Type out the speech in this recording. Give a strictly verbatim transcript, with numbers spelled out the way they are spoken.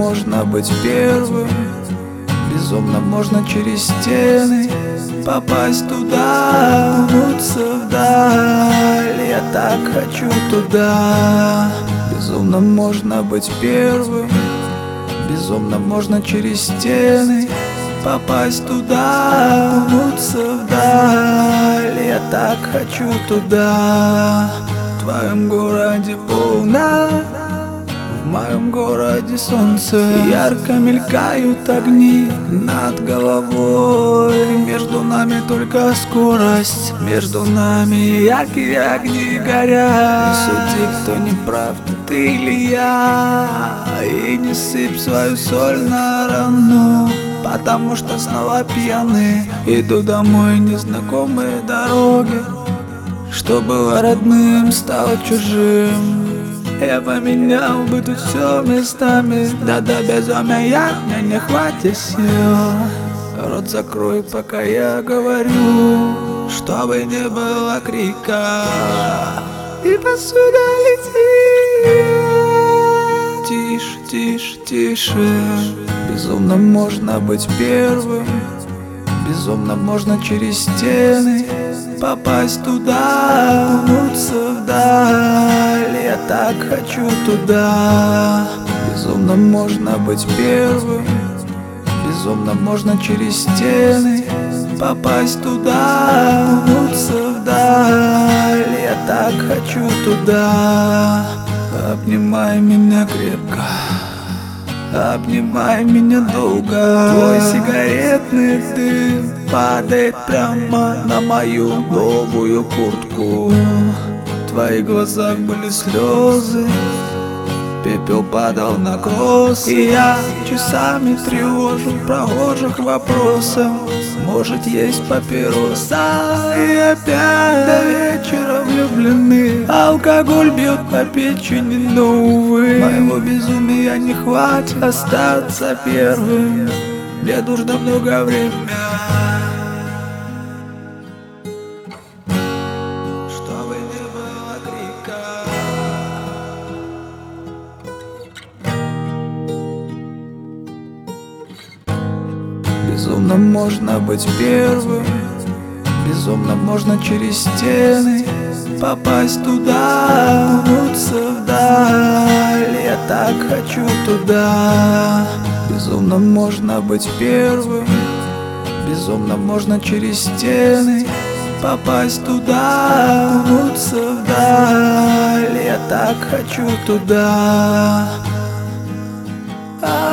можно быть первым, безумно можно через стены попасть туда, окунуться вдаль. Я так хочу туда. Безумно можно быть первым, безумно можно через стены попасть туда, окунуться вдаль. Я так хочу туда. В твоем городе полна, в моем городе солнце. Ярко мелькают огни над головой. Между нами только скорость, между нами яркие огни горят. Не суди, кто не прав, ты или я, и не сыпь свою соль на рану, потому что снова пьяны. Иду домой незнакомые дороги. Что было родным, стало чужим. Я поменял бы тут все местами. Да до безумия мне не хватит сил. Рот закрой, пока я говорю, чтобы не было крика и посуда летит. Тише, тише, тише. Безумно можно быть первым, безумно можно через стены попасть туда, окунуться вдаль. Я так хочу туда. Безумно можно быть первым, безумно можно через стены попасть туда, окунуться вдаль. Я так хочу туда. Обнимай меня крепко, обнимай меня долго. Твой сигаретный дым падает прямо на мою новую куртку. В твоих глазах были слезы, пепел падал на кросс. И я часами тревожу прохожих вопросом: может, есть папироса? И опять до вечера влюблены. Алкоголь бьет по печени, но, увы, моего безумия не хватит остаться первым. Мне нужно много времени, чтобы не было крика. Безумно можно быть первым, безумно можно через стены попасть туда, окунуться вдаль. Я так хочу туда. Безумно можно быть первым, безумно можно через стены попасть туда, окунуться вдаль. Я так хочу туда.